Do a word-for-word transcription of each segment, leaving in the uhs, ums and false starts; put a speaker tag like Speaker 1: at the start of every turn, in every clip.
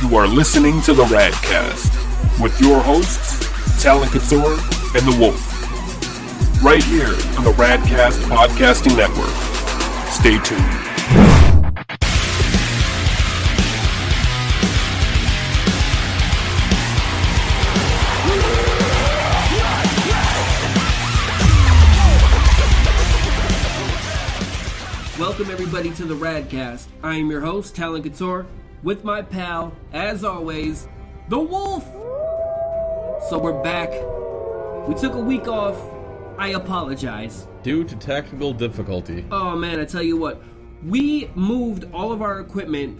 Speaker 1: You are listening to the Radcast with your hosts, Talon Couture and The Wolf. Right here on the Radcast Podcasting Network. Stay tuned.
Speaker 2: Welcome everybody to the Radcast. I am your host, Talon Couture, with my pal, as always, The Wolf. So we're back. We took a week off. I apologize.
Speaker 3: Due to technical difficulty.
Speaker 2: Oh man, I tell you what. We moved all of our equipment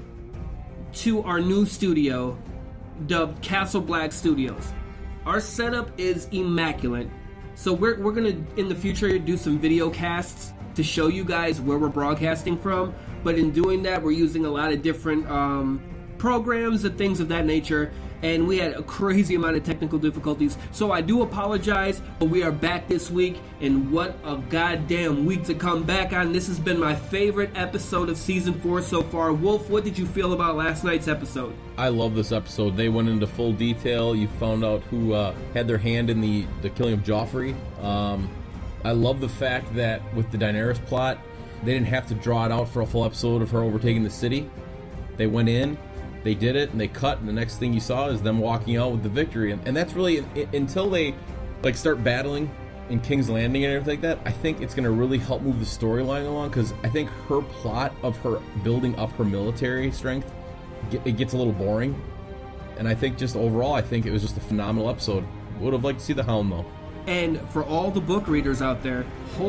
Speaker 2: to our new studio, dubbed Castle Black Studios. Our setup is immaculate. So we're, we're going to, in the future, do some video casts to show you guys where we're broadcasting from, but in doing that we're using a lot of different um, programs and things of that nature, and we had a crazy amount of technical difficulties, so I do apologize, but we are back this week, and what a goddamn week to come back on. This has been my favorite episode of season four so far. Wolf, what did you feel about last night's episode?
Speaker 3: I love this episode. They went into full detail. You found out who uh, had their hand in the, the killing of Joffrey. um I love the fact that with the Daenerys plot, they didn't have to draw it out for a full episode of her overtaking the city. They went in, they did it, and they cut, and the next thing you saw is them walking out with the victory. And, and that's really, it, until they like start battling in King's Landing and everything like that, I think it's going to really help move the storyline along, because I think her plot of her building up her military strength, it gets a little boring. And I think just overall, I think it was just a phenomenal episode. Would have liked to see the Hound, though.
Speaker 2: And for all the book readers out there,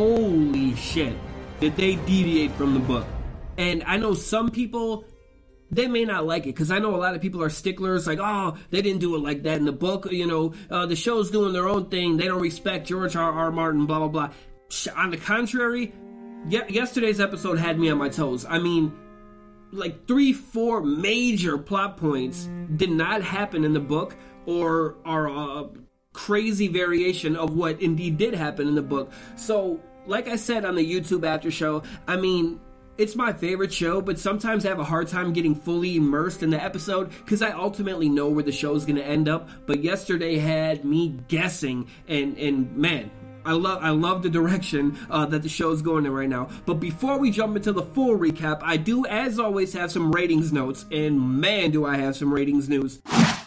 Speaker 2: holy shit, did they deviate from the book. And I know some people, they may not like it, because I know a lot of people are sticklers, like, oh, they didn't do it like that in the book, you know, uh, the show's doing their own thing, they don't respect George R. R. Martin, blah, blah, blah. On the contrary, ye- yesterday's episode had me on my toes. I mean, like three, four major plot points did not happen in the book, or are uh, crazy variation of what indeed did happen in the book. So, like I said on the YouTube after show, I mean, it's my favorite show, but sometimes I have a hard time getting fully immersed in the episode because I ultimately know where the show is going to end up. But yesterday had me guessing, and and man, I love I love the direction uh, that the show is going in right now. But before we jump into the full recap, I do, as always, have some ratings notes, and man, do I have some ratings news.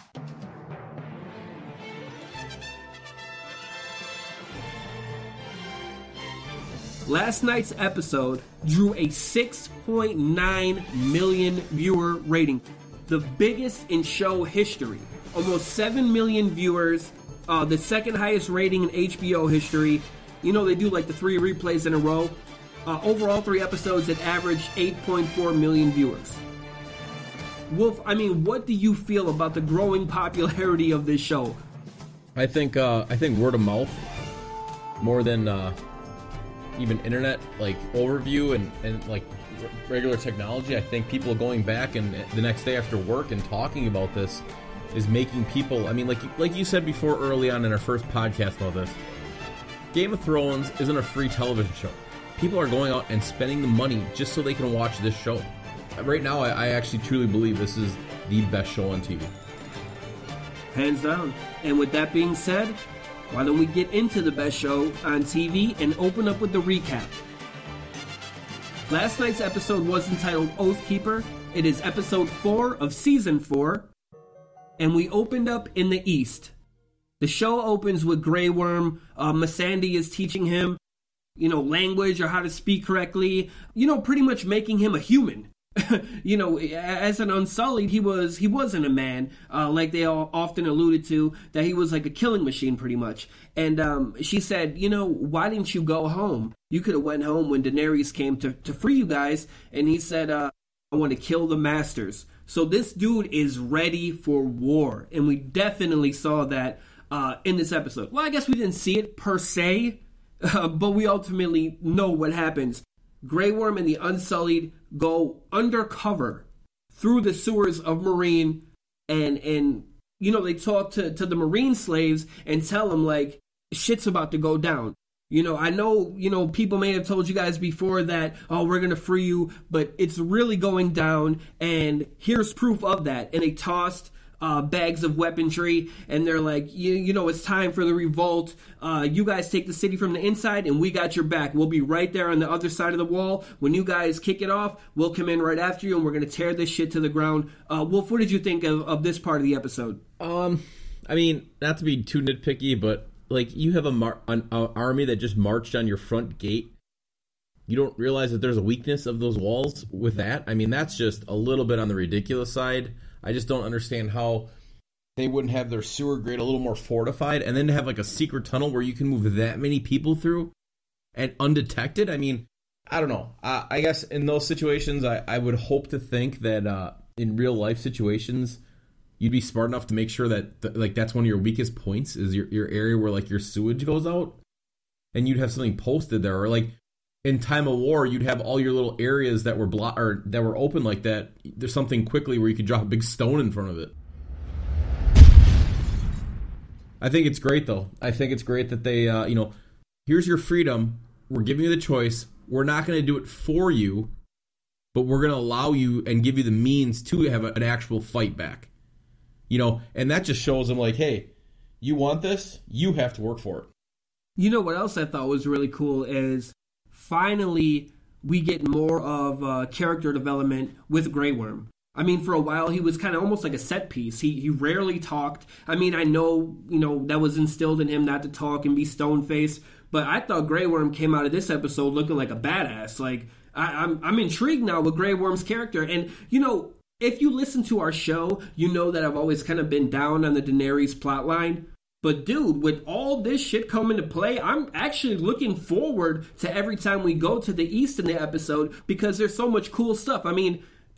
Speaker 2: Last night's episode drew a six point nine million viewer rating, the biggest in show history. Almost seven million viewers, uh, the second highest rating in H B O history. You know, they do like the three replays in a row. Uh, overall, three episodes that averaged eight point four million viewers. Wolf, I mean, what do you feel about the growing popularity of this show?
Speaker 3: I think uh, I think word of mouth more than uh, even internet like overview and, and like r- regular technology. I think people going back and the next day after work and talking about this is making people, I mean, like like you said before early on in our first podcast about this, Game of Thrones isn't a free television show. People are going out and spending the money just so they can watch this show. Right now, I, I actually truly believe this is the best show on T V.
Speaker 2: Hands down. And with that being said, why don't we get into the best show on T V and open up with the recap. Last night's episode was entitled Oathkeeper. It is episode four of season four, and we opened up in the East. The show opens with Grey Worm. Uh, Missandei is teaching him, you know, language or how to speak correctly. You know, pretty much making him a human. You know, as an Unsullied, he was he wasn't a man, uh, like they all often alluded to, that he was like a killing machine, pretty much. And um, she said, you know, why didn't you go home? You could have went home when Daenerys came to, to free you guys. And he said, uh, I want to kill the masters. So this dude is ready for war, and we definitely saw that uh, in this episode. Well, I guess we didn't see it per se, uh, but we ultimately know what happens. Grey Worm and the Unsullied go undercover through the sewers of Meereen, and and you know, they talk to, to the Meereen slaves and tell them like shit's about to go down. You know, I know, you know, people may have told you guys before that, oh, we're going to free you, but it's really going down, and here's proof of that. And they tossed uh, bags of weaponry, and they're like, you, you know, it's time for the revolt. Uh, you guys take the city from the inside, and we got your back. We'll be right there on the other side of the wall. When you guys kick it off, we'll come in right after you, and we're going to tear this shit to the ground. Uh, Wolf, what did you think of, of this part of the episode?
Speaker 3: Um, I mean, not to be too nitpicky, but like, you have a mar- an a army that just marched on your front gate. You don't realize that there's a weakness of those walls with that? I mean, that's just a little bit on the ridiculous side. I just don't understand how they wouldn't have their sewer grate a little more fortified, and then to have like a secret tunnel where you can move that many people through and undetected. I mean, I don't know. I, I guess in those situations, I, I would hope to think that uh, in real life situations, you'd be smart enough to make sure that th- like that's one of your weakest points is your, your area where like your sewage goes out, and you'd have something posted there. Or like in time of war, you'd have all your little areas that were blo- or that were open like that. There's something quickly where you could drop a big stone in front of it. I think it's great though. I think it's great that they, uh, you know, here's your freedom. We're giving you the choice. We're not going to do it for you, but we're going to allow you and give you the means to have a, an actual fight back. You know, and that just shows them like, hey, you want this? You have to work for it.
Speaker 2: You know what else I thought was really cool is finally we get more of uh, character development with Grey Worm. I mean, for a while he was kind of almost like a set piece. He he rarely talked. I mean, I know, you know, that was instilled in him not to talk and be stone-faced, but I thought Grey Worm came out of this episode looking like a badass. Like, I, I'm I'm intrigued now with Grey Worm's character. And, you know, if you listen to our show, you know that I've always kind of been down on the Daenerys plotline. But dude, with all this shit coming to play, I'm actually looking forward to every time we go to the East in the episode because there's so much cool stuff. I mean,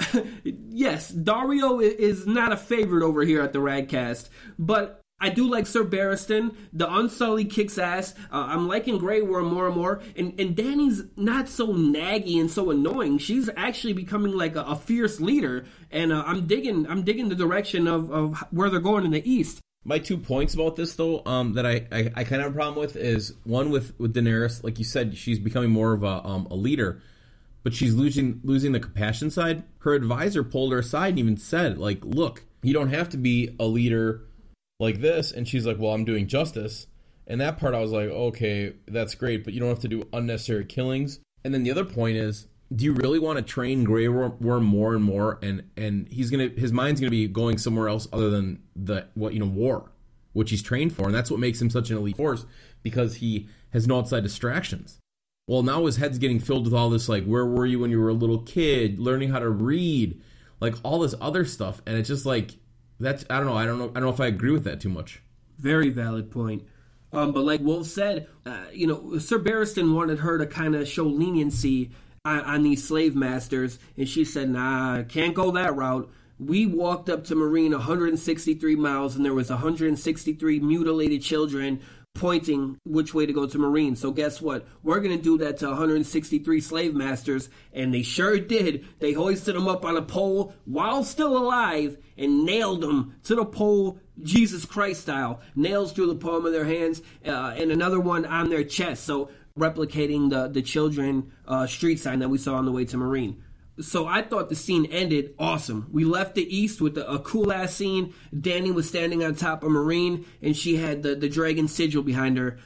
Speaker 2: yes, Daario is not a favorite over here at the Radcast, but I do like Sir Barristan. The Unsullied kicks ass. Uh, I'm liking Grey Worm more and more. And, and Dany's not so naggy and so annoying. She's actually becoming like a, a fierce leader. And uh, I'm digging I'm digging the direction of, of where they're going in the East.
Speaker 3: My two points about this, though, um, that I, I, I kind of have a problem with is, one, with, with Daenerys. Like you said, she's becoming more of a, um, a leader. But she's losing losing the compassion side. Her advisor pulled her aside and even said, like, look, you don't have to be a leader like this. And she's like, well, I'm doing justice. And that part I was like, okay, that's great, but you don't have to do unnecessary killings. And then the other point is, do you really want to train Grey Worm more and more? And and he's gonna his mind's gonna be going somewhere else other than the what you know war, which he's trained for, and that's what makes him such an elite force, because he has no outside distractions. Well, now his head's getting filled with all this, like, where were you when you were a little kid, learning how to read, like all this other stuff, and it's just like, that's, I don't know, I don't know, I don't know if I agree with that too much.
Speaker 2: Very valid point. Um, but like Wolf said, uh, you know, Sir Barristan wanted her to kind of show leniency on, on these slave masters, and she said, nah, can't go that route. We walked up to Meereen one hundred sixty-three miles, and there was one hundred sixty-three mutilated children pointing which way to go to Meereen. So guess what? We're going to do that to one hundred sixty-three slave masters, and they sure did. They hoisted them up on a pole while still alive and nailed them to the pole, Jesus Christ style. Nails through the palm of their hands, uh, and another one on their chest. So replicating the, the children uh, street sign that we saw on the way to Meereen. So I thought the scene ended awesome. We left the East with a, a cool-ass scene. Dany was standing on top of Meereen, and she had the, the dragon sigil behind her.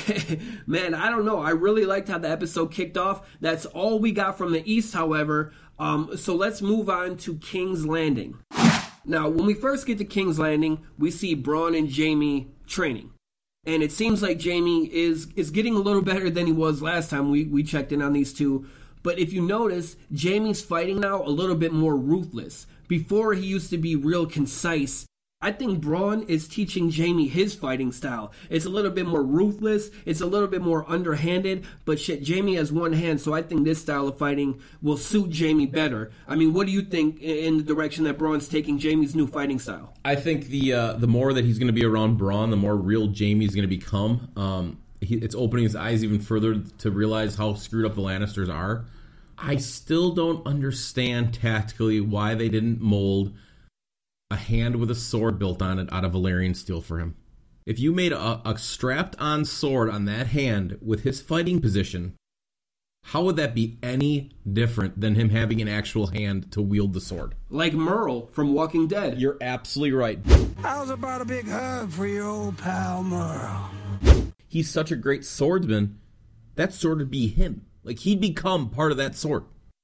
Speaker 2: Man, I don't know. I really liked how the episode kicked off. That's all we got from the East, however. Um, so let's move on to King's Landing. Now, when we first get to King's Landing, we see Bronn and Jaime training. And it seems like Jaime is, is getting a little better than he was last time we, we checked in on these two. But if you notice, Jaime's fighting now a little bit more ruthless. Before, he used to be real concise. I think Bronn is teaching Jaime his fighting style. It's a little bit more ruthless. It's a little bit more underhanded. But shit, Jaime has one hand, so I think this style of fighting will suit Jaime better. I mean, what do you think in the direction that Bronn's taking Jaime's new fighting style?
Speaker 3: I think the uh, the more that he's going to be around Bronn, the more real Jaime's going to become. Um, he, it's opening his eyes even further to realize how screwed up the Lannisters are. I still don't understand tactically why they didn't mold a hand with a sword built on it out of Valyrian steel for him. If you made a, a strapped-on sword on that hand with his fighting position, how would that be any different than him having an actual hand to wield the sword?
Speaker 2: Like Merle from Walking Dead.
Speaker 3: You're absolutely right.
Speaker 4: How's about a big hug for your old pal Merle?
Speaker 3: He's such a great swordsman, that sword would be him. Like, he'd become part of that sword.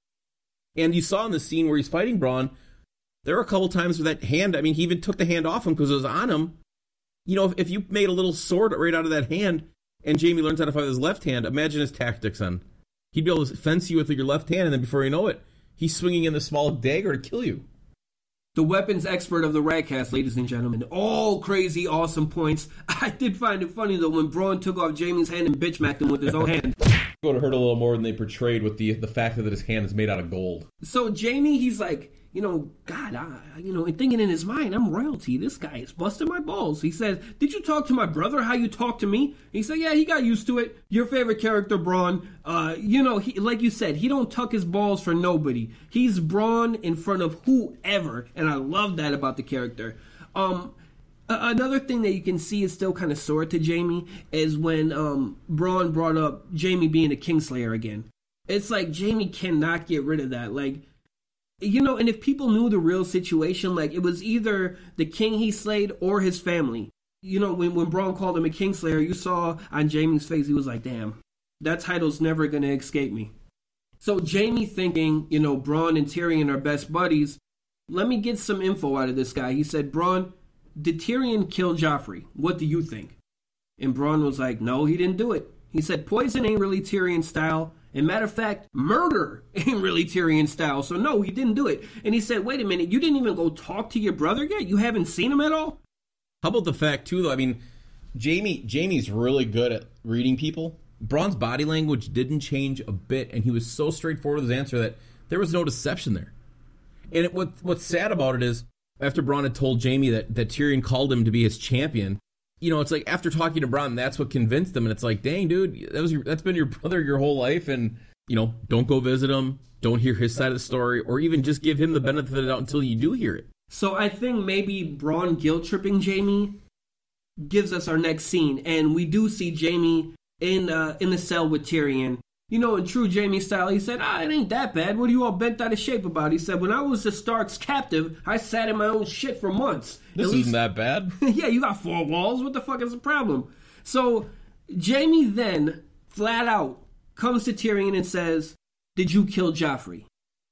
Speaker 3: And you saw in the scene where he's fighting Braun, there were a couple times where that hand, I mean, he even took the hand off him because it was on him. You know, if, if you made a little sword right out of that hand, and Jaime learns how to fight with his left hand, imagine his tactics on. He'd be able to fence you with your left hand, and then before you know it, he's swinging in the small dagger to kill you.
Speaker 2: The weapons expert of the Radcast, ladies and gentlemen. All crazy, awesome points. I did find it funny, though, when Braun took off Jaime's hand and bitch-macked him with his own hand.
Speaker 3: It would have hurt a little more than they portrayed with the the fact that his hand is made out of gold.
Speaker 2: So Jaime, he's like, you know, God, I, you know, and thinking in his mind, I'm royalty. This guy is busting my balls. He says, did you talk to my brother how you talk to me? He said, yeah, he got used to it. Your favorite character, Braun. Uh, you know, he, like you said, he don't tuck his balls for nobody. He's Braun in front of whoever, and I love that about the character. Um, a- another thing that you can see is still kind of sore to Jaime is when um, Braun brought up Jaime being a Kingslayer again. It's like Jaime cannot get rid of that. Like, you know, and if people knew the real situation, like, it was either the king he slayed or his family. You know, when, when Braun called him a Kingslayer, you saw on Jaime's face, he was like, damn, that title's never going to escape me. So Jaime thinking, you know, Braun and Tyrion are best buddies, let me get some info out of this guy. He said, Braun, did Tyrion kill Joffrey? What do you think? And Braun was like, no, he didn't do it. He said, poison ain't really Tyrion style. And matter of fact, murder ain't really Tyrion style. So no, he didn't do it. And he said, wait a minute, you didn't even go talk to your brother yet? You haven't seen him at all?
Speaker 3: How about the fact, too, though, I mean, Jaime Jaime's really good at reading people. Braun's body language didn't change a bit, and he was so straightforward with his answer that there was no deception there. And it, what, what's sad about it is, after Braun had told Jaime that, that Tyrion called him to be his champion, you know, it's like after talking to Braun, that's what convinced him. And it's like, dang, dude, that was your, that's been your brother your whole life. And, you know, don't go visit him. Don't hear his side of the story, or even just give him the benefit of the doubt until you do hear it.
Speaker 2: So I think maybe Braun guilt-tripping Jaime gives us our next scene. And we do see Jaime in uh, in the cell with Tyrion. You know, in true Jaime style, he said, ah, it ain't that bad. What are you all bent out of shape about? He said, when I was the Stark's captive, I sat in my own shit for months.
Speaker 3: This
Speaker 2: At
Speaker 3: isn't
Speaker 2: least,
Speaker 3: that bad.
Speaker 2: Yeah, you got four walls. What the fuck is the problem? So Jaime then, flat out, comes to Tyrion and says, did you kill Joffrey?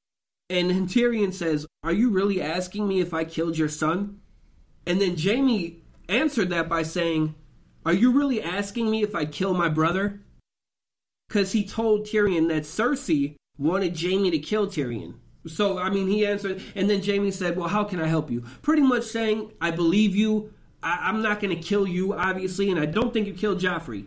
Speaker 2: And Tyrion says, are you really asking me if I killed your son? And then Jaime answered that by saying, are you really asking me if I kill my brother? Because he told Tyrion that Cersei wanted Jaime to kill Tyrion. So, I mean, he answered, and then Jaime said, well, how can I help you? Pretty much saying, I believe you, I- I'm not going to kill you, obviously, and I don't think you killed Joffrey.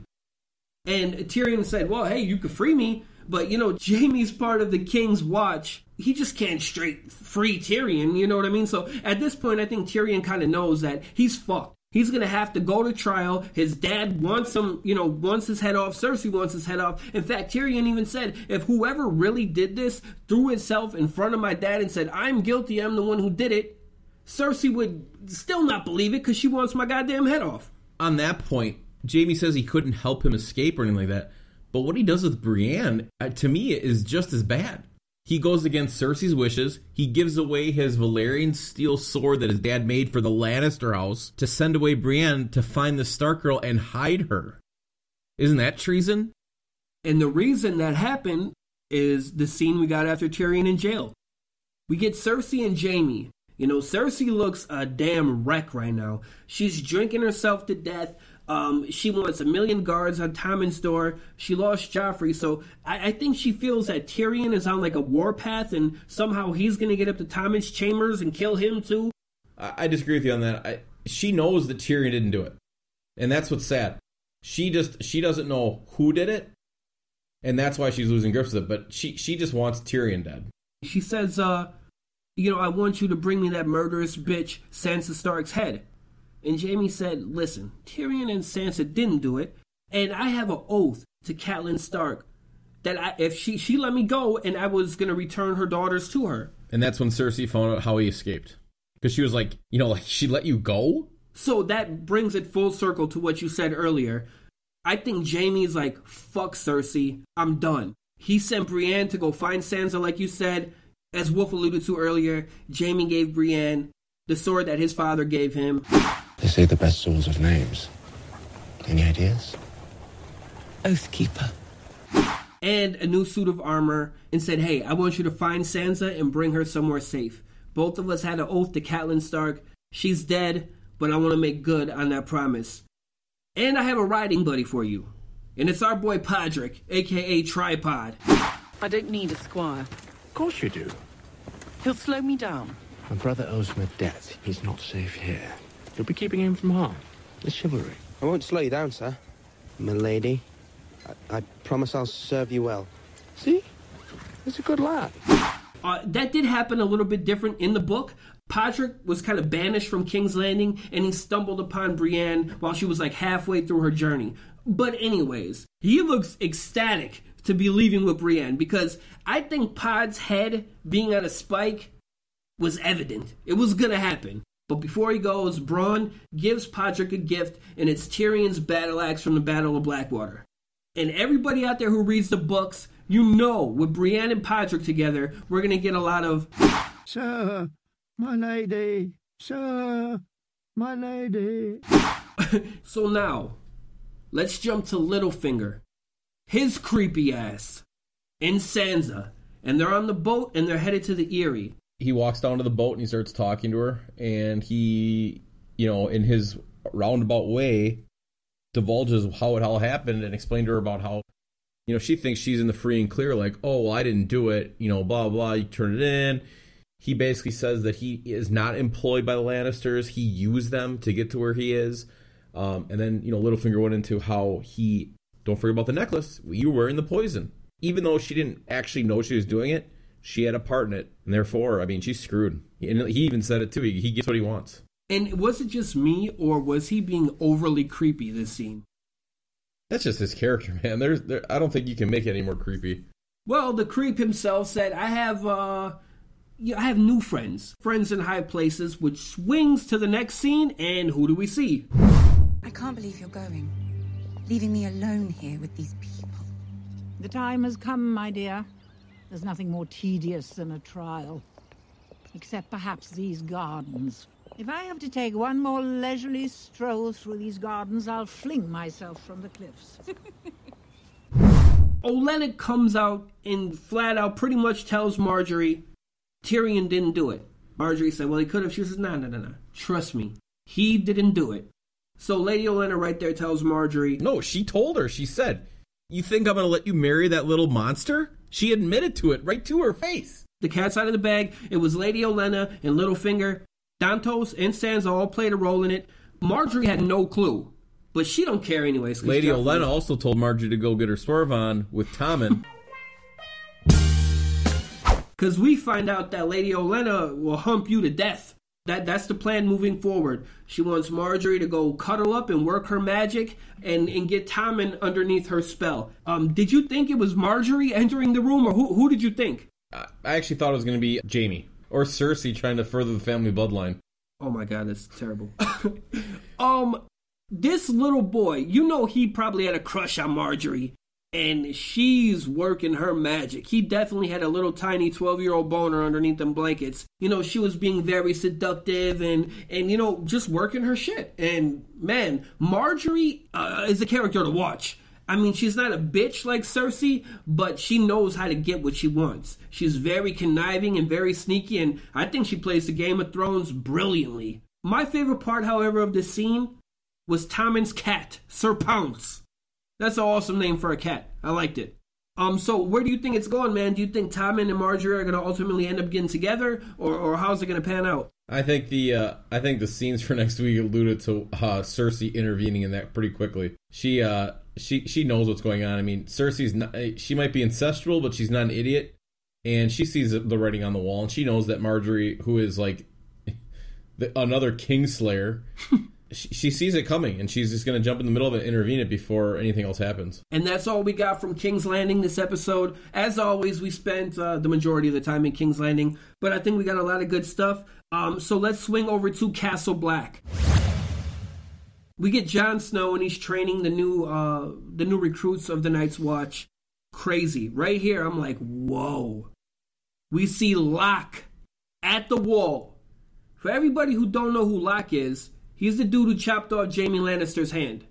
Speaker 2: And Tyrion said, well, hey, you could free me, but, you know, Jaime's part of the King's Watch. He just can't straight free Tyrion, you know what I mean? So, at this point, I think Tyrion kind of knows that he's fucked. He's going to have to go to trial. His dad wants him, you know, wants his head off. Cersei wants his head off. In fact, Tyrion even said, if whoever really did this threw itself in front of my dad and said, I'm guilty, I'm the one who did it, Cersei would still not believe it because she wants my goddamn head off.
Speaker 3: On that point, Jaime says he couldn't help him escape or anything like that. But what he does with Brienne, uh, to me, is just as bad. He goes against Cersei's wishes. He gives away his Valyrian steel sword that his dad made for the Lannister house to send away Brienne to find the Stark girl and hide her. Isn't that treason?
Speaker 2: And the reason that happened is the scene we got after Tyrion in jail. We get Cersei and Jaime. You know, Cersei looks a damn wreck right now. She's drinking herself to death. Um, she wants a million guards on Tommen's door. She lost Joffrey, so I, I think she feels that Tyrion is on like a warpath, and somehow he's going to get up to Tommen's chambers and kill him too.
Speaker 3: I, I disagree with you on that. I, she knows that Tyrion didn't do it, and that's what's sad. She just she doesn't know who did it, and that's why she's losing grips with it. But she she just wants Tyrion dead.
Speaker 2: She says, "Uh, you know, I want you to bring me that murderous bitch Sansa Stark's head." And Jaime said, listen, Tyrion and Sansa didn't do it, and I have an oath to Catelyn Stark that I, if she, she let me go, and I was going to return her daughters to her.
Speaker 3: And that's when Cersei found out how he escaped. Because she was like, you know, like, she let you go?
Speaker 2: So that brings it full circle to what you said earlier. I think Jaime's like, fuck Cersei, I'm done. He sent Brienne to go find Sansa, like you said. As Wolf alluded to earlier, Jaime gave Brienne the sword that his father gave him.
Speaker 5: They say the best swords have names. Any ideas?
Speaker 6: Oathkeeper.
Speaker 2: And a new suit of armor, and said, hey, I want you to find Sansa and bring her somewhere safe. Both of us had an oath to Catelyn Stark. She's dead, but I want to make good on that promise. And I have a riding buddy for you. And it's our boy Podrick, a k a. Tripod.
Speaker 6: I don't need a squire.
Speaker 5: Of course you do.
Speaker 6: He'll slow me down.
Speaker 5: My brother owes him a debt. He's not safe here. You'll be keeping him from harm. It's chivalry.
Speaker 7: I won't slow you down, sir. Milady. I, I promise I'll serve you well.
Speaker 5: See? He's a good lad.
Speaker 2: Uh, that did happen a little bit different in the book. Podrick was kind of banished from King's Landing, and he stumbled upon Brienne while she was like halfway through her journey. But anyways, he looks ecstatic to be leaving with Brienne, because I think Pod's head being on a spike was evident. It was gonna happen. But before he goes, Bronn gives Podrick a gift, and it's Tyrion's battle axe from the Battle of Blackwater. And everybody out there who reads the books, you know, with Brienne and Podrick together, we're gonna get a lot of...
Speaker 4: Sir, my lady, sir, my lady.
Speaker 2: So now, let's jump to Littlefinger. His creepy ass. And Sansa. And they're on the boat, and they're headed to the Eyrie.
Speaker 3: He walks down to the boat and he starts talking to her, and he, you know, in his roundabout way, divulges how it all happened and explained to her about how, you know, she thinks she's in the free and clear, like, oh, well, I didn't do it, you know, blah, blah, you turn it in. He basically says that he is not employed by the Lannisters. He used them to get to where he is. Um, and then, you know, Littlefinger went into how he, don't forget about the necklace, you were wearing the poison. Even though she didn't actually know she was doing it, she had a part in it, and therefore, I mean, she's screwed. And he even said it too. He, he gets what he wants.
Speaker 2: And was it just me, or was he being overly creepy this scene?
Speaker 3: That's just his character, man. There's, there, I don't think you can make it any more creepy.
Speaker 2: Well, the creep himself said, I have, uh, yeah, I have new friends. Friends in high places, which swings to the next scene, and who do we see?
Speaker 8: I can't believe you're going. Leaving me alone here with these people.
Speaker 9: The time has come, my dear. There's nothing more tedious than a trial. Except perhaps these gardens. If I have to take one more leisurely stroll through these gardens, I'll fling myself from the cliffs.
Speaker 2: Olenna comes out and flat out pretty much tells Marjorie Tyrion didn't do it. Marjorie said, well, he could have. She says, no, no, no, no. Trust me. He didn't do it. So Lady Olenna right there tells Marjorie.
Speaker 3: No, she told her. She said, you think I'm going to let you marry that little monster? She admitted to it right to her face.
Speaker 2: The cat's out of the bag. It was Lady Olenna and Littlefinger. Dantos and Sansa all played a role in it. Marjorie had no clue. But she don't care anyways.
Speaker 3: Lady Olenna also told Marjorie to go get her swerve on with Tommen.
Speaker 2: Because we find out that Lady Olenna will hump you to death. That That's the plan moving forward. She wants Marjorie to go cuddle up and work her magic and, and get Tommen underneath her spell. Um, did you think it was Marjorie entering the room, or who, who did you think?
Speaker 3: I actually thought it was going to be Jaime or Cersei trying to further the family bloodline.
Speaker 2: Oh my god, that's terrible. um, this little boy, you know he probably had a crush on Marjorie. And she's working her magic. He definitely had a little tiny twelve-year-old boner underneath them blankets. You know, she was being very seductive and, and you know, just working her shit. And, man, Marjorie uh, is a character to watch. I mean, she's not a bitch like Cersei, but she knows how to get what she wants. She's very conniving and very sneaky, and I think she plays the Game of Thrones brilliantly. My favorite part, however, of this scene was Tommen's cat, Sir Pounce. That's an awesome name for a cat. I liked it. Um, so where do you think it's going, man? Do you think Tommen and Marjorie are going to ultimately end up getting together, or, or how's it going to pan out?
Speaker 3: I think the uh, I think the scenes for next week alluded to uh, Cersei intervening in that pretty quickly. She uh she she knows what's going on. I mean, Cersei's not, she might be incestual, but she's not an idiot, and she sees the writing on the wall, and she knows that Marjorie, who is like the, another Kingslayer. She sees it coming, and she's just going to jump in the middle of it and intervene it before anything else happens.
Speaker 2: And that's all we got from King's Landing this episode. As always, we spent uh, the majority of the time in King's Landing, but I think we got a lot of good stuff. Um, so let's swing over to Castle Black. We get Jon Snow, and he's training the new uh, the new recruits of the Night's Watch. Crazy. Right here, I'm like, whoa. We see Locke at the wall. For everybody who don't know who Locke is, he's the dude who chopped off Jaime Lannister's hand.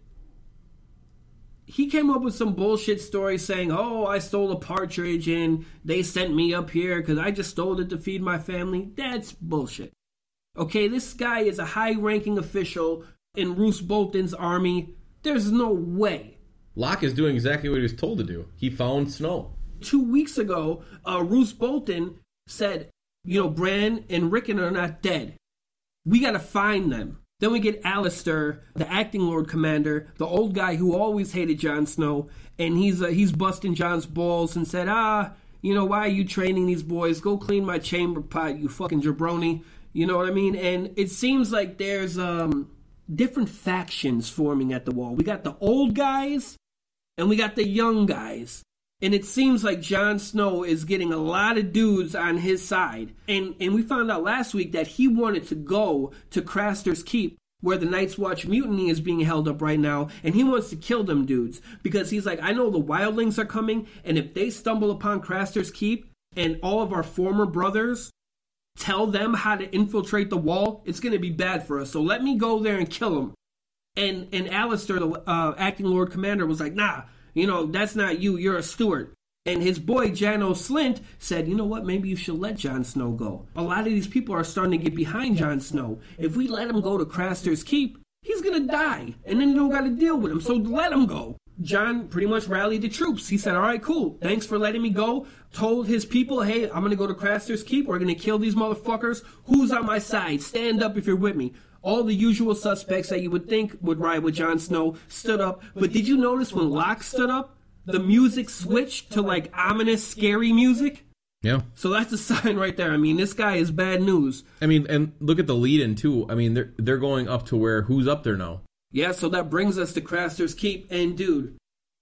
Speaker 2: He came up with some bullshit story saying, oh, I stole a partridge and they sent me up here because I just stole it to feed my family. That's bullshit. Okay, this guy is a high-ranking official in Roose Bolton's army. There's no way.
Speaker 3: Locke is doing exactly what he was told to do. He found Snow.
Speaker 2: Two weeks ago, uh, Roose Bolton said, you know, Bran and Rickon are not dead. We gotta find them. Then we get Alistair, the acting Lord Commander, the old guy who always hated Jon Snow, and he's uh, he's busting Jon's balls and said, ah, you know, why are you training these boys? Go clean my chamber pot, you fucking jabroni. You know what I mean? And it seems like there's um, different factions forming at the wall. We got the old guys, and we got the young guys. And it seems like Jon Snow is getting a lot of dudes on his side. And and we found out last week that he wanted to go to Craster's Keep, where the Night's Watch mutiny is being held up right now. And he wants to kill them dudes. Because he's like, I know the wildlings are coming. And if they stumble upon Craster's Keep and all of our former brothers tell them how to infiltrate the wall, it's going to be bad for us. So let me go there and kill them. And, and Alistair, the uh, acting Lord Commander, was like, nah. You know, that's not you. You're a steward. And his boy, Janos Slynt, said, you know what? Maybe you should let Jon Snow go. A lot of these people are starting to get behind Jon Snow. If we let him go to Craster's Keep, he's going to die. And then you don't got to deal with him. So let him go. Jon pretty much rallied the troops. He said, all right, cool. Thanks for letting me go. Told his people, hey, I'm going to go to Craster's Keep. We're going to kill these motherfuckers. Who's on my side? Stand up if you're with me. All the usual suspects that you would think would ride with Jon Snow stood up. But did you notice when Locke stood up, the music switched to like ominous, scary music?
Speaker 3: Yeah.
Speaker 2: So that's a sign right there. I mean, this guy is bad news.
Speaker 3: I mean, and look at the lead-in, too. I mean, they're, they're going up to where, who's up there now?
Speaker 2: Yeah, so that brings us to Craster's Keep. And dude,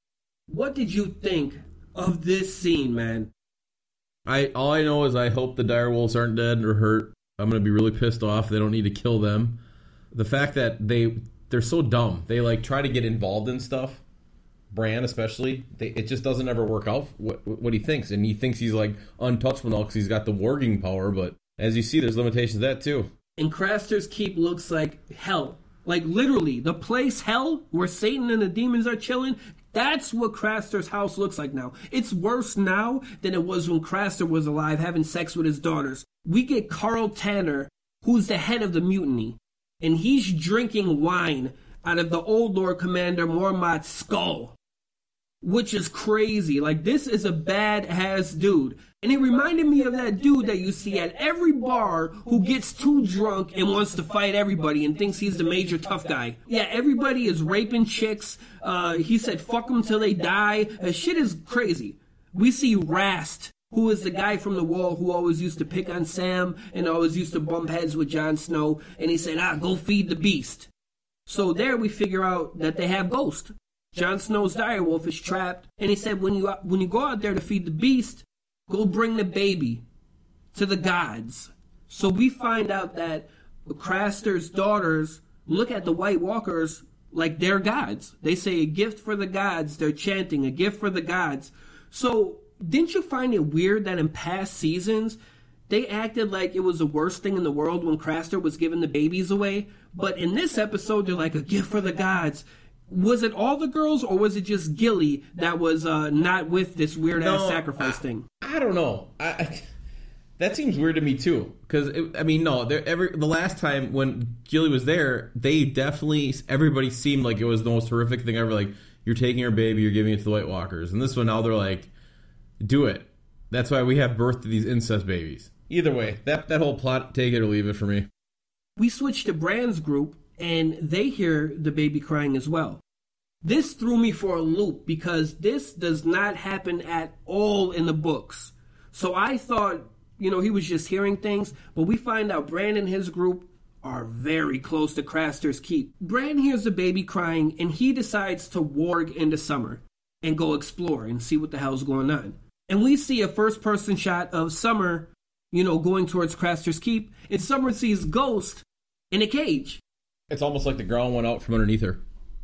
Speaker 2: what did you think of this scene, man?
Speaker 3: I All I know is I hope the direwolves aren't dead or hurt. I'm going to be really pissed off. They don't need to kill them. The fact that they, they're so dumb. They, like, try to get involved in stuff. Bran, especially. They, it just doesn't ever work out what, what he thinks. And he thinks he's, like, untouchable now because he's got the warging power. But as you see, there's limitations to that, too.
Speaker 2: And Craster's Keep looks like hell. Like, literally, the place hell where Satan and the demons are chilling, that's what Craster's house looks like now. It's worse now than it was when Craster was alive having sex with his daughters. We get Carl Tanner, who's the head of the mutiny. And he's drinking wine out of the old Lord Commander Mormont's skull. Which is crazy. Like, this is a badass dude. And it reminded me of that dude that you see at every bar who gets too drunk and wants to fight everybody and thinks he's the major tough guy. Yeah, everybody is raping chicks. Uh, he said, fuck them till they die. Uh, shit is crazy. We see Rast, who is the guy from the wall who always used to pick on Sam and always used to bump heads with Jon Snow. And he said, ah, go feed the beast. So there we figure out that they have Ghost. Jon Snow's direwolf is trapped. And he said, when you when you go out there to feed the beast, go bring the baby to the gods. So we find out that Craster's daughters look at the White Walkers like they're gods. They say a gift for the gods. They're chanting a gift for the gods. So didn't you find it weird that in past seasons, they acted like it was the worst thing in the world when Craster was giving the babies away? But in this episode, they're like a gift for the gods. Was it all the girls, or was it just Gilly that was uh, not with this weird-ass no, sacrifice
Speaker 3: I,
Speaker 2: thing?
Speaker 3: I don't know. I, I, that seems weird to me, too. Because, I mean, no, every the last time when Gilly was there, they definitely, everybody seemed like it was the most horrific thing ever. Like, you're taking her baby, you're giving it to the White Walkers. And this one, now they're like, do it. That's why we have birth to these incest babies. Either way, that, that whole plot, take it or leave it for me.
Speaker 2: We switch to Bran's group, and they hear the baby crying as well. This threw me for a loop because this does not happen at all in the books. So I thought, you know, he was just hearing things, but we find out Bran and his group are very close to Craster's Keep. Bran hears the baby crying, and he decides to warg into Summer and go explore and see what the hell's going on. And we see a first-person shot of Summer, you know, going towards Craster's Keep, and Summer sees Ghost in a cage.
Speaker 3: It's almost like the ground went out from underneath her.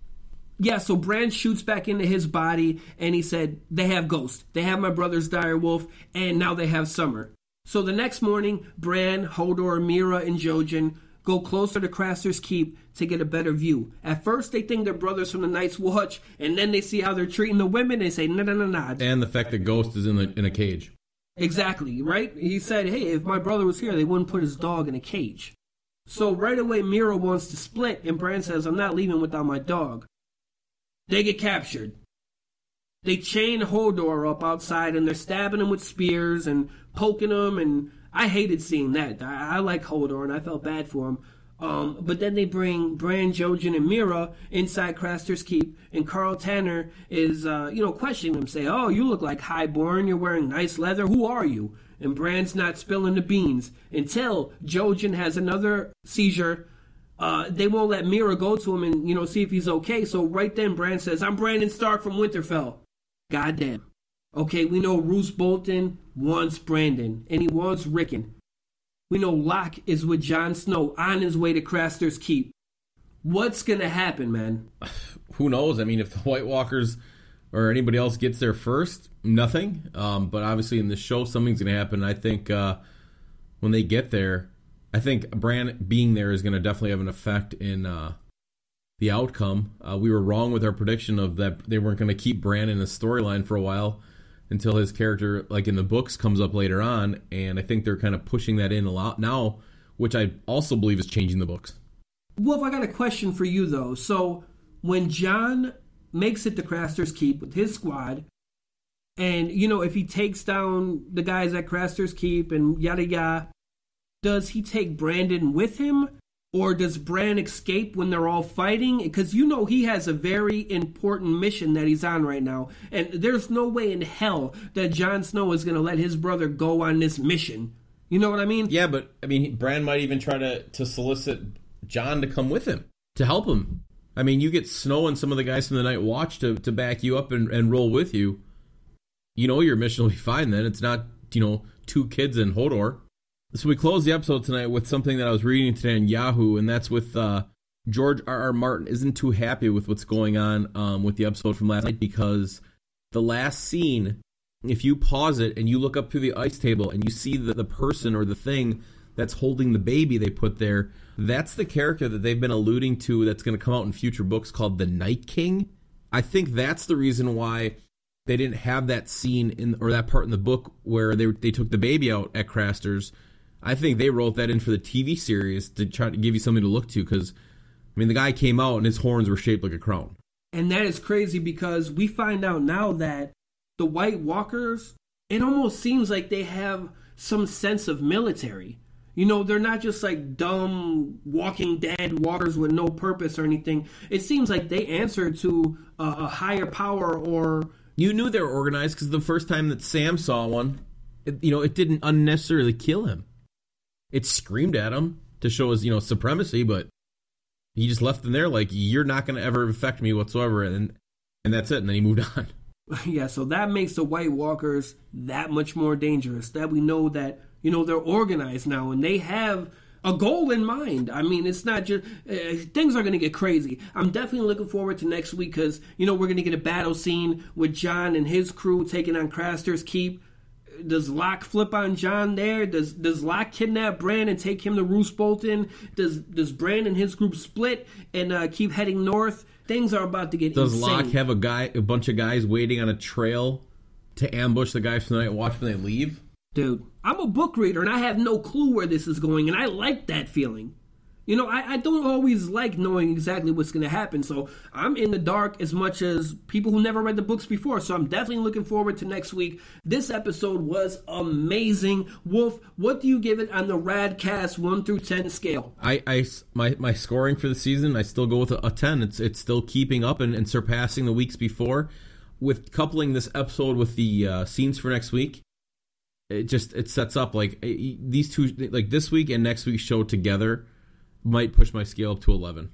Speaker 2: Yeah, so Bran shoots back into his body, and he said, they have Ghost. They have my brother's direwolf, and now they have Summer. So the next morning, Bran, Hodor, Mira, and Jojen go closer to Craster's Keep to get a better view. At first, they think they're brothers from the Night's Watch, and then they see how they're treating the women, and they say, no, no, no, no.
Speaker 3: And the fact that Ghost is in, the, in a cage.
Speaker 2: Exactly, right? He said, hey, if my brother was here, they wouldn't put his dog in a cage. So right away, Mira wants to split, and Bran says, I'm not leaving without my dog. They get captured. They chain Hodor up outside, and they're stabbing him with spears and poking him, and I hated seeing that. I, I like Hodor, and I felt bad for him. Um, but then they bring Bran, Jojen, and Mira inside Craster's Keep, and Carl Tanner is, uh, you know, questioning them, say, oh, you look like Highborn, you're wearing nice leather, who are you? And Bran's not spilling the beans until Jojen has another seizure. Uh, they won't let Mira go to him and, you know, see if he's okay. So right then Bran says, I'm Brandon Stark from Winterfell. Goddamn. Okay, we know Roose Bolton wants Brandon, and he wants Rickon. We know Locke is with Jon Snow on his way to Craster's Keep. What's going to happen, man?
Speaker 3: Who knows? I mean, if the White Walkers or anybody else gets there first, nothing. Um, but obviously in this show, something's going to happen. I think uh, when they get there, I think Bran being there is going to definitely have an effect in uh, the outcome. Uh, we were wrong with our prediction of that they weren't going to keep Bran in the storyline for a while until his character, like in the books, comes up later on. And I think they're kind of pushing that in a lot now, which I also believe is changing the books.
Speaker 2: Wolf, I got a question for you, though. So when Jon makes it to Craster's Keep with his squad, and, you know, if he takes down the guys at Craster's Keep and yada yada, does he take Brandon with him? Or does Bran escape when they're all fighting? Because you know he has a very important mission that he's on right now. And there's no way in hell that Jon Snow is going to let his brother go on this mission. You know what I mean?
Speaker 3: Yeah, but, I mean, Bran might even try to, to solicit Jon to come with him, to help him. I mean, you get Snow and some of the guys from the Night Watch to, to back you up and, and roll with you. You know your mission will be fine then. It's not, you know, two kids in Hodor. So we close the episode tonight with something that I was reading today on Yahoo, and that's with uh, George R R. Martin isn't too happy with what's going on um, with the episode from last night, because the last scene, if you pause it and you look up through the ice table and you see the, the person or the thing that's holding the baby they put there, that's the character that they've been alluding to that's going to come out in future books called the Night King. I think that's the reason why they didn't have that scene in or that part in the book where they they took the baby out at Craster's. I think they wrote that in for the T V series to try to give you something to look to, because, I mean, the guy came out and his horns were shaped like a crown.
Speaker 2: And that is crazy, because we find out now that the White Walkers, it almost seems like they have some sense of military. You know, they're not just like dumb Walking Dead walkers with no purpose or anything. It seems like they answer to a, a higher power, or...
Speaker 3: You knew they were organized because the first time that Sam saw one, it, you know, it didn't unnecessarily kill him. It screamed at him to show his, you know, supremacy, but he just left them there like, you're not going to ever affect me whatsoever, and and that's it, and then he moved on.
Speaker 2: Yeah, so that makes the White Walkers that much more dangerous, that we know that, you know, they're organized now, and they have a goal in mind. I mean, it's not just, uh, things are going to get crazy. I'm definitely looking forward to next week, because, you know, we're going to get a battle scene with Jon and his crew taking on Craster's Keep. Does Locke flip on Jon there? Does does Locke kidnap Bran and take him to Roose Bolton? Does does Bran and his group split and uh, keep heading north? Things are about to get
Speaker 3: does
Speaker 2: insane.
Speaker 3: Does Locke have a guy, a bunch of guys waiting on a trail to ambush the guys from the Night Watch when they leave?
Speaker 2: Dude, I'm a book reader and I have no clue where this is going, and I like that feeling. You know, I, I don't always like knowing exactly what's going to happen, so I'm in the dark as much as people who never read the books before, so I'm definitely looking forward to next week. This episode was amazing. Wolf, what do you give it on the Radcast one through ten scale?
Speaker 3: I, I my, my scoring for the season, I still go with a, a ten. It's it's still keeping up and, and surpassing the weeks before. With coupling this episode with the uh, scenes for next week, it just it sets up, like, it, these two, like this week and next week's show together might push my scale up to eleven.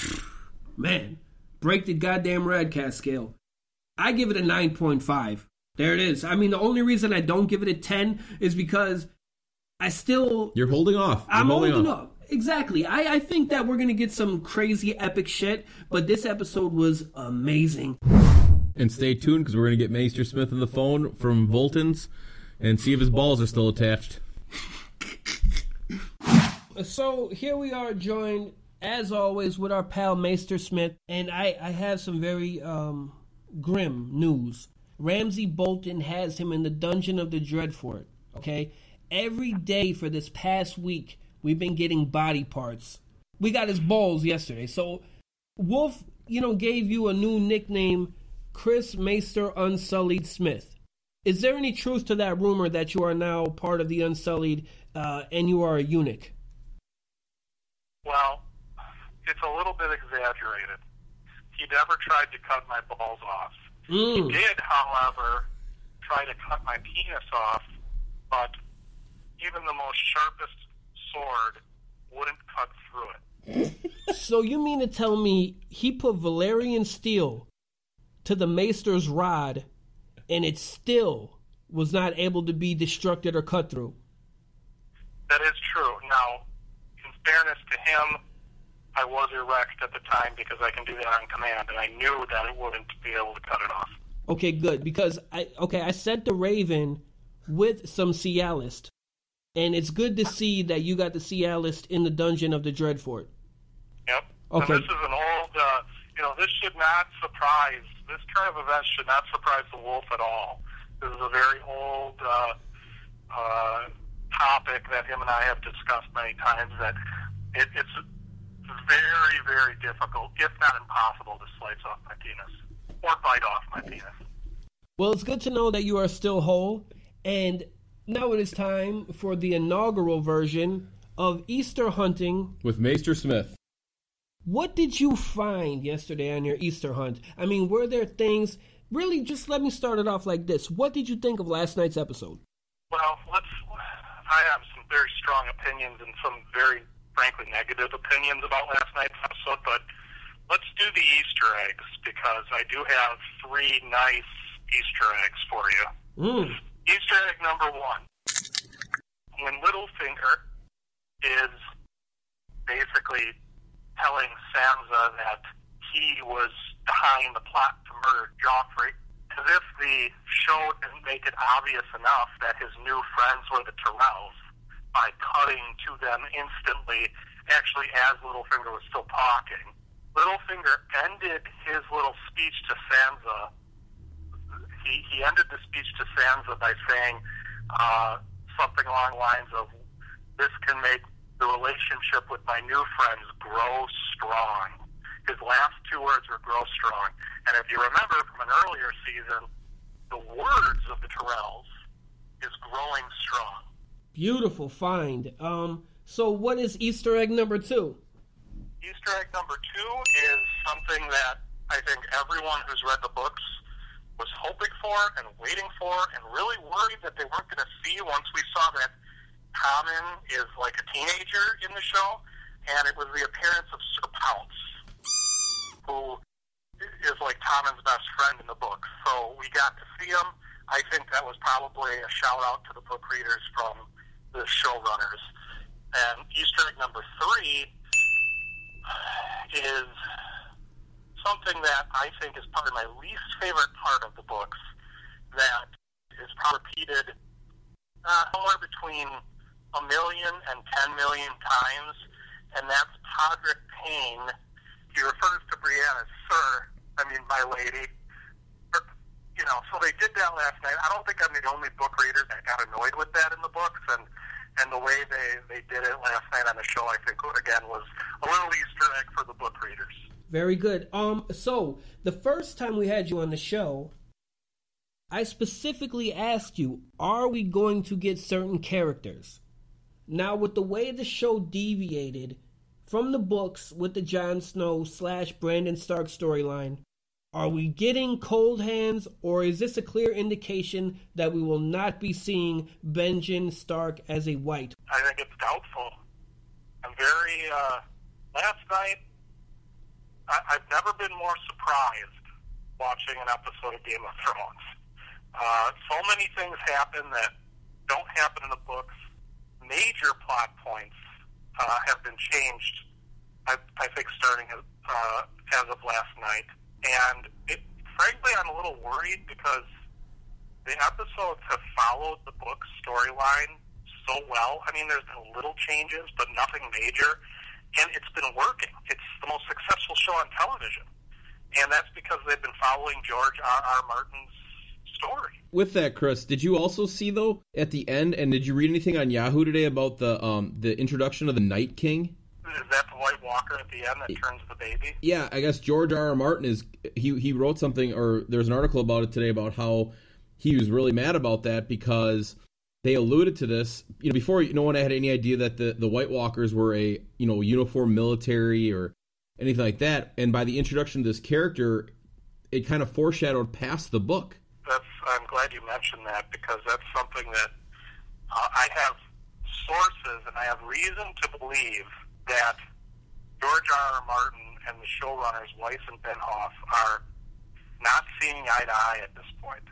Speaker 2: Man, break the goddamn Radcast scale. I give it a nine point five. There it is. I mean, the only reason I don't give it a ten is because I still...
Speaker 3: You're holding off. You're
Speaker 2: I'm
Speaker 3: holding
Speaker 2: holding
Speaker 3: off.
Speaker 2: off. Exactly. I, I think that we're going to get some crazy epic shit, but this episode was amazing.
Speaker 3: And stay tuned, because we're going to get Maester Smith on the phone from Volton's and see if his balls are still attached.
Speaker 2: So here we are, joined, as always, with our pal Maester Smith, and I, I have some very um, grim news. Ramsay Bolton has him in the dungeon of the Dreadfort, okay? Every day for this past week, we've been getting body parts. We got his balls yesterday. So Wolf, you know, gave you a new nickname, Chris Maester Unsullied Smith. Is there any truth to that rumor that you are now part of the Unsullied uh, and you are a eunuch?
Speaker 10: Well, it's a little bit exaggerated. He never tried to cut my balls off.
Speaker 2: Mm.
Speaker 10: He did, however, try to cut my penis off, but even the most sharpest sword wouldn't cut through it.
Speaker 2: So you mean to tell me he put Valyrian steel to the Maester's rod and it still was not able to be destructed or cut through?
Speaker 10: That is true. Now, in fairness to him, I was erect at the time because I can do that on command, and I knew that it wouldn't be able to cut it off.
Speaker 2: Okay, good, because I okay, I sent the Raven with some Cialis, and it's good to see that you got the Cialis in the dungeon of the Dreadfort.
Speaker 10: Yep.
Speaker 2: Okay.
Speaker 10: And this is an old, uh, you know, this should not surprise, this turn of events should not surprise the Wolf at all. This is a very old uh, uh, topic that him and I have discussed many times, that it, it's very, very difficult, if not impossible, to slice off my penis or bite off my penis.
Speaker 2: Well, it's good to know that you are still whole, and now it is time for the inaugural version of Easter hunting
Speaker 3: with Maester Smith.
Speaker 2: What did you find yesterday on your Easter hunt? I mean, were there things... Really, just let me start it off like this. What did you think of last night's episode?
Speaker 10: Well, let's... I have some very strong opinions and some very, frankly, negative opinions about last night's episode, but let's do the Easter eggs, because I do have three nice Easter eggs for you.
Speaker 2: Mm.
Speaker 10: Easter egg number one. When Littlefinger is basically telling Sansa that he was behind the plot to murder Joffrey, as if the show didn't make it obvious enough that his new friends were the Tyrells by cutting to them instantly, actually as Littlefinger was still talking. Littlefinger ended his little speech to Sansa. He, he ended the speech to Sansa by saying uh, something along the lines of, "This can make the relationship with my new friends grow strong." His last two words were "grow strong." And if you remember from an earlier season, the words of the Tyrells is "growing strong."
Speaker 2: Beautiful find. Um, so what is Easter egg number two?
Speaker 10: Easter egg number two is something that I think everyone who's read the books was hoping for and waiting for and really worried that they weren't going to see once we saw that Tommen is like a teenager in the show, and it was the appearance of Sir Pounce, who is like Tommen's best friend in the book. So we got to see him. I think that was probably a shout-out to the book readers from the showrunners. And Easter egg number three is something that I think is probably my least favorite part of the books, that is probably repeated uh, somewhere between a million and ten million times, and that's Podrick Payne. He refers to Brienne as Sir, I mean, my lady. But, you know, so they did that last night. I don't think I'm the only book reader that got annoyed with that in the books, and and the way they, they did it last night on the show, I think, again, was a little Easter egg for the book readers.
Speaker 2: Very good. Um, so, the first time we had you on the show, I specifically asked you, are we going to get certain characters? Now, with the way the show deviated from the books with the Jon Snow slash Brandon Stark storyline, are we getting cold hands, or is this a clear indication that we will not be seeing Benjen Stark as a White?
Speaker 10: I think it's doubtful. I'm very, uh, last night, I, I've never been more surprised watching an episode of Game of Thrones. Uh, so many things happen that don't happen in the books. Major plot points uh, have been changed, I, I think, starting uh, as of last night. And it, frankly, I'm a little worried because the episodes have followed the book's storyline so well. I mean, there's been little changes, but nothing major. And it's been working. It's the most successful show on television. And that's because they've been following George R. R. Martin's story.
Speaker 3: With that, Chris, did you also see, though, at the end, and did you read anything on Yahoo today about the um, the introduction of the Night King?
Speaker 10: Is that the White Walker at the end that turns the baby?
Speaker 3: Yeah, I guess George R. R. Martin is, he, he wrote something, or there's an article about it today about how he was really mad about that because they alluded to this, you know, before no one had any idea that the, the White Walkers were a, you know, uniformed military or anything like that. And by the introduction of this character, it kind of foreshadowed past the book.
Speaker 10: That's, I'm glad you mentioned that because that's something that uh, I have sources and I have reason to believe that George R. R. Martin and the showrunners, Weiss and Benioff, are not seeing eye to eye at this point.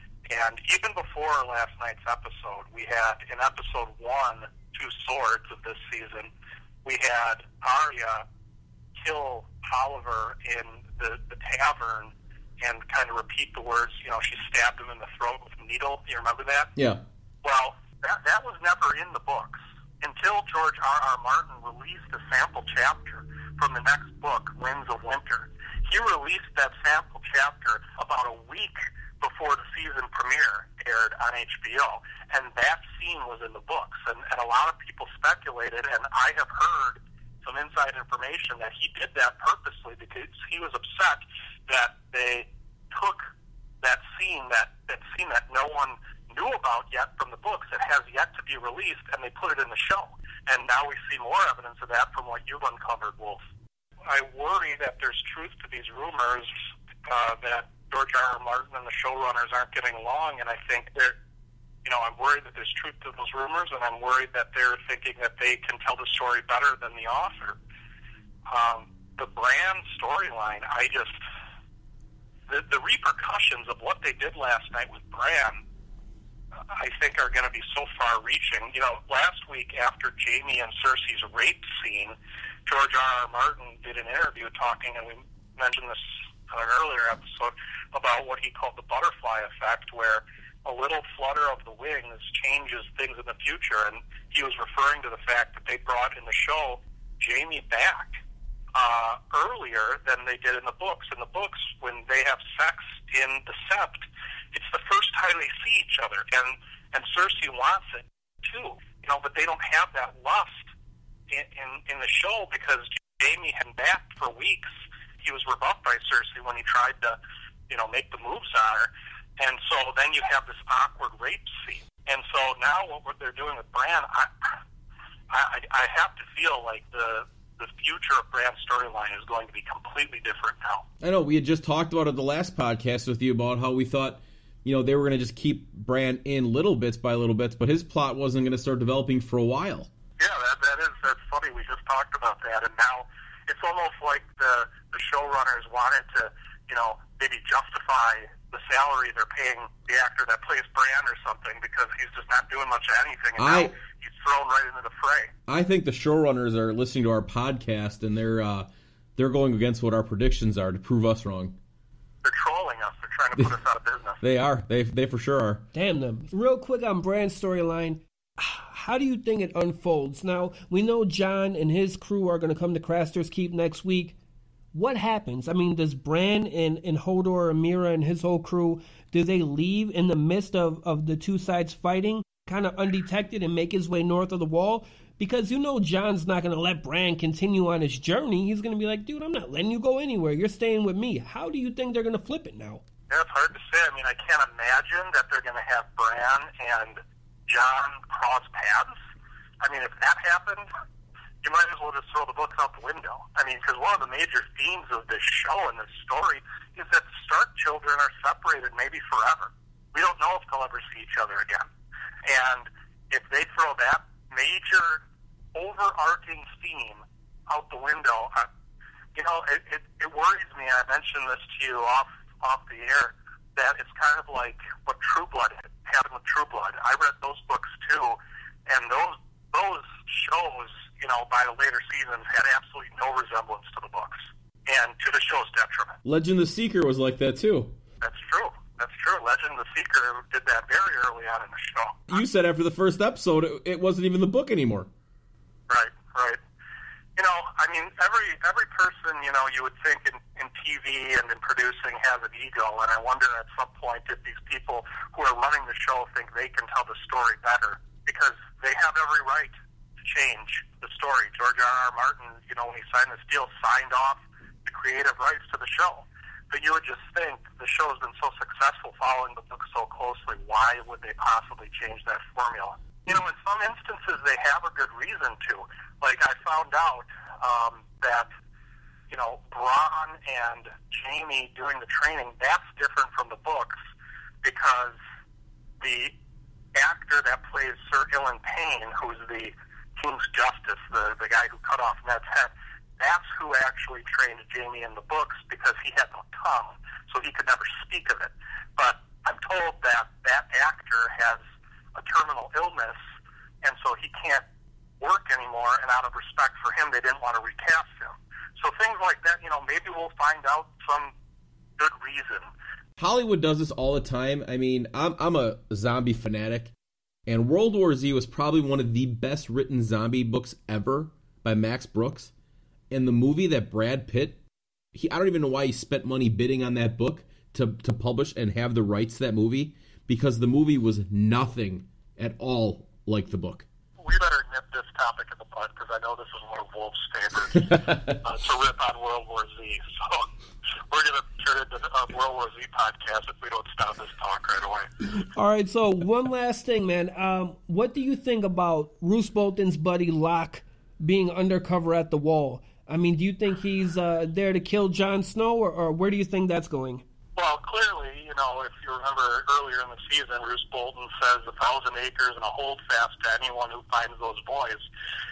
Speaker 10: And even before last night's episode, we had, in episode one, Two Swords of this season, we had Arya kill Oliver in the, the tavern and kind of repeat the words, you know, she stabbed him in the throat with a needle. You remember that?
Speaker 3: Yeah.
Speaker 10: Well, that, that was never in the books until George R. R. Martin released a sample chapter from the next book, Winds of Winter. He released that sample chapter about a week before the season premiere aired on H B O, and that scene was in the books, and, and a lot of people speculated, and I have heard some inside information that he did that purposely because he was upset that they took that scene, that, that scene that no one knew about yet from the books, that has yet to be released, and they put it in the show. And now we see more evidence of that from what you've uncovered, Wolf. I worry that there's truth to these rumors uh, that George R. R. Martin and the showrunners aren't getting along, and I think they're, you know, I'm worried that there's truth to those rumors, and I'm worried that they're thinking that they can tell the story better than the author. Um, the Bran storyline, I just, the, the repercussions of what they did last night with Bran, I think are going to be so far-reaching. You know, last week after Jaime and Cersei's rape scene, George R. R. Martin did an interview talking, and we mentioned this on an earlier episode, about what he called the butterfly effect, where a little flutter of the wings changes things in the future. And he was referring to the fact that they brought in the show Jaime back uh, earlier than they did in the books. In the books, when they have sex in the Sept, it's the first time they see each other, and, and Cersei wants it too. You know, but they don't have that lust in, in, in the show because Jaime had been back for weeks. He was rebuffed by Cersei when he tried to, you know, make the moves on her. And so then you have this awkward rape scene. And so now what they're doing with Bran, I, I, I have to feel like the the future of Bran's storyline is going to be completely different now.
Speaker 3: I know, we had just talked about it the last podcast with you about how we thought, you know, they were going to just keep Bran in little bits by little bits, but his plot wasn't going to start developing for a while.
Speaker 10: Yeah, that, that is, that's funny. We just talked about that, and now it's almost like the, the showrunners wanted to, you know, maybe justify the salary they're paying the actor that plays Bran or something because he's just not doing much of anything, and
Speaker 3: I,
Speaker 10: now he's thrown right into the fray.
Speaker 3: I think the showrunners are listening to our podcast, and they're uh, they're going against what our predictions are to prove us wrong.
Speaker 10: They're trolling us. They're trying to put us out of business.
Speaker 3: They are. They they for sure are.
Speaker 2: Damn them. Real quick on Bran's storyline, how do you think it unfolds? Now, we know Jon and his crew are going to come to Craster's Keep next week. What happens? I mean, does Bran and, and Hodor, Amira, and his whole crew, do they leave in the midst of, of the two sides fighting, kind of undetected, and make his way north of the wall? Because you know Jon's not going to let Bran continue on his journey. He's going to be like, dude, I'm not letting you go anywhere. You're staying with me. How do you think they're going to flip it now?
Speaker 10: Yeah, it's hard to say. I mean, I can't imagine that they're going to have Bran and Jon cross paths. I mean, if that happened, you might as well just throw the books out the window. I mean, because one of the major themes of this show and this story is that the Stark children are separated maybe forever. We don't know if they'll ever see each other again. And if they throw that major overarching theme out the window, I, you know, it, it, it worries me. I mentioned this to you off off the air, that it's kind of like what True Blood happened with True Blood. I read those books too, and those those shows, you know, by the later seasons, had absolutely no resemblance to the books, and to the show's detriment.
Speaker 3: Legend of the Seeker was like that, too.
Speaker 10: That's true. That's true. Legend of the Seeker did that very early on in the show.
Speaker 3: You said after the first episode, it, it wasn't even the book anymore.
Speaker 10: Right, right. You know, I mean, every every person, you know, you would think in, in T V and in producing has an ego, and I wonder at some point if these people who are running the show think they can tell the story better, because they have every right to change the story. George R. R. Martin, you know, when he signed this deal, signed off the creative rights to the show. But you would just think the show has been so successful following the book so closely, why would they possibly change that formula? You know, in some instances, they have a good reason to. Like, I found out um, that, you know, Bronn and Jaime doing the training, that's different from the books, because the actor that plays Sir Ilan Payne, who's the King's Justice, the, the guy who cut off Ned's head, that's who actually trained Jaime in the books, because he had no tongue, so he could never speak of it. But I'm told that that actor has a terminal illness, and so he can't work anymore, and out of respect for him, they didn't want to recast him. So things like that, you know, maybe we'll find out some good reason.
Speaker 3: Hollywood does this all the time. I mean, I'm, I'm a zombie fanatic, and World War Z was probably one of the best written zombie books ever by Max Brooks. And the movie that Brad Pitt, he I don't even know why he spent money bidding on that book to, to publish and have the rights to that movie, because the movie was nothing at all like the book.
Speaker 10: We better nip this topic in the bud, because I know this is one of Wolf's favorites, uh, to rip on World War Z. So we're going to turn it into a World War Z podcast if we don't stop this talk right away.
Speaker 2: All right, so one last thing, man. Um, what do you think about Roose Bolton's buddy Locke being undercover at the wall? I mean, do you think he's uh, there to kill Jon Snow, or, or where do you think that's going?
Speaker 10: Well, clearly, you know, if you remember earlier in the season, Roose Bolton says a thousand acres and a holdfast to anyone who finds those boys.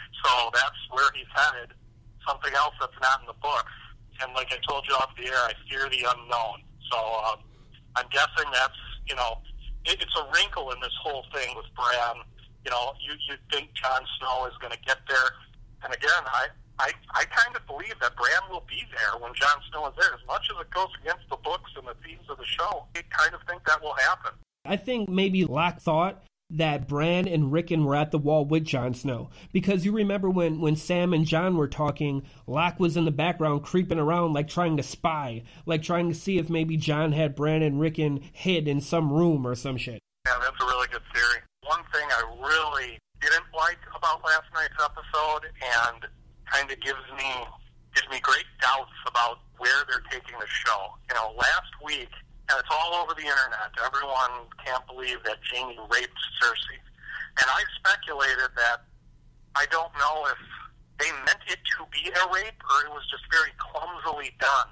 Speaker 10: So that's where he's headed, something else that's not in the books. And like I told you off the air, I fear the unknown. So um, I'm guessing that's, you know, it, it's a wrinkle in this whole thing with Bran. You know, you, you think Jon Snow is going to get there. And again, I... I, I kind of believe that Bran will be there when Jon Snow is there. As much as it goes against the books and the themes of the show, I kind of think that will happen.
Speaker 2: I think maybe Locke thought that Bran and Rickon were at the wall with Jon Snow. Because you remember when, when Sam and Jon were talking, Locke was in the background creeping around like trying to spy, like trying to see if maybe Jon had Bran and Rickon hid in some room or some shit.
Speaker 10: Yeah, that's a really good theory. One thing I really didn't like about last night's episode, and kind of gives me gives me great doubts about where they're taking the show. You know, last week, and it's all over the internet, everyone can't believe that Jaime raped Cersei. And I speculated that I don't know if they meant it to be a rape or it was just very clumsily done.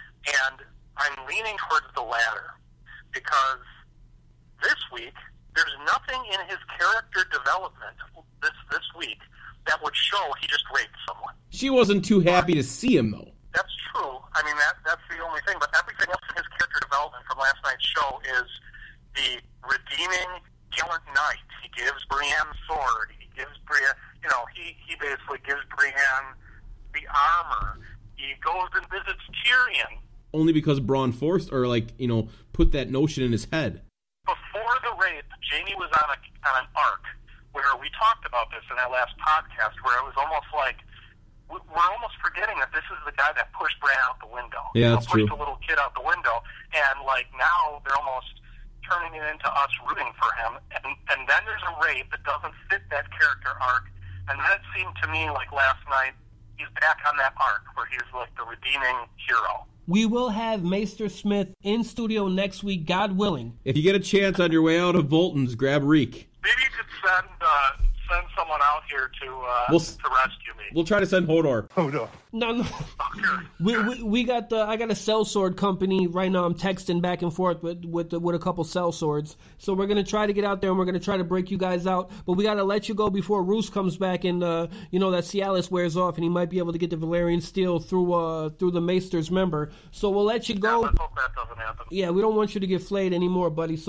Speaker 10: And I'm leaning towards the latter, because this week, there's nothing in his character development this this week that would show he just raped someone.
Speaker 3: She wasn't too happy to see him, though.
Speaker 10: That's true. I mean, that that's the only thing. But everything else in his character development from last night's show is the redeeming, gallant knight. He gives Brienne the sword. He gives Brienne, you know, he, he basically gives Brienne the armor. He goes and visits Tyrion.
Speaker 3: Only because Bronn forced, or like, you know, put that notion in his head.
Speaker 10: Before the rape, Jaime was on, a, on an arc where we talked about this in our last podcast, where it was almost like, we're almost forgetting that this is the guy that pushed Bran out the window.
Speaker 3: Yeah,
Speaker 10: you know,
Speaker 3: that's
Speaker 10: pushed
Speaker 3: true.
Speaker 10: the little kid out the window, and like now they're almost turning it into us rooting for him. And, and then there's a rape that doesn't fit that character arc, and then it seemed to me like last night he's back on that arc where he's like the redeeming hero.
Speaker 2: We will have Maester Smith in studio next week, God willing.
Speaker 3: If you get a chance on your way out of Volton's, grab Reek.
Speaker 10: Maybe you could send uh, send someone out here to uh,
Speaker 3: We'll,
Speaker 10: to rescue me.
Speaker 3: We'll try to send Hodor.
Speaker 4: Hodor.
Speaker 2: No, no.
Speaker 10: Okay.
Speaker 2: We, we we got the I got a sellsword company right now. I'm texting back and forth with with with a couple sellswords. So we're gonna try to get out there and we're gonna try to break you guys out. But we gotta let you go before Roose comes back and uh, you know that Cialis wears off and he might be able to get the Valyrian steel through uh through the Maester's member. So we'll let you go.
Speaker 10: Yeah, let's hope that doesn't happen.
Speaker 2: Yeah, we don't want you to get flayed anymore, buddy. So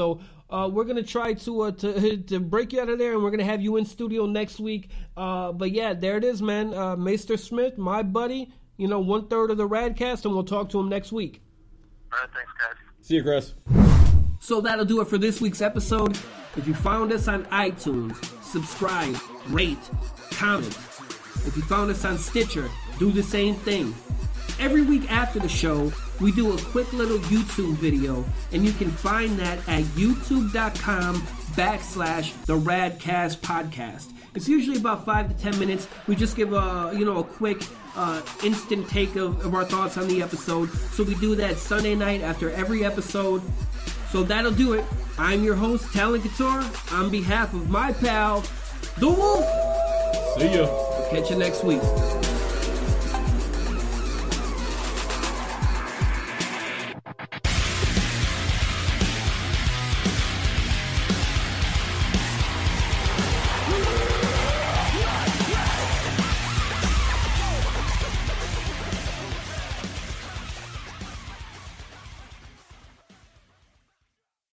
Speaker 2: Uh, we're gonna try to uh, to to break you out of there, and we're gonna have you in studio next week. Uh, but yeah, there it is, man. Uh, Maester Smith, my buddy. You know, one third of the Radcast, and we'll talk to him next week.
Speaker 10: All right, thanks, guys.
Speaker 3: See you, Chris.
Speaker 2: So that'll do it for this week's episode. If you found us on iTunes, subscribe, rate, comment. If you found us on Stitcher, do the same thing. Every week after the show, we do a quick little YouTube video, and you can find that at youtube.com backslash the Radcast Podcast. It's usually about five to ten minutes. We just give a, you know, a quick, uh, instant take of, of our thoughts on the episode. So we do that Sunday night after every episode. So that'll do it. I'm your host, Talon Couture. On behalf of my pal, The Wolf.
Speaker 3: See ya.
Speaker 2: Catch you next week.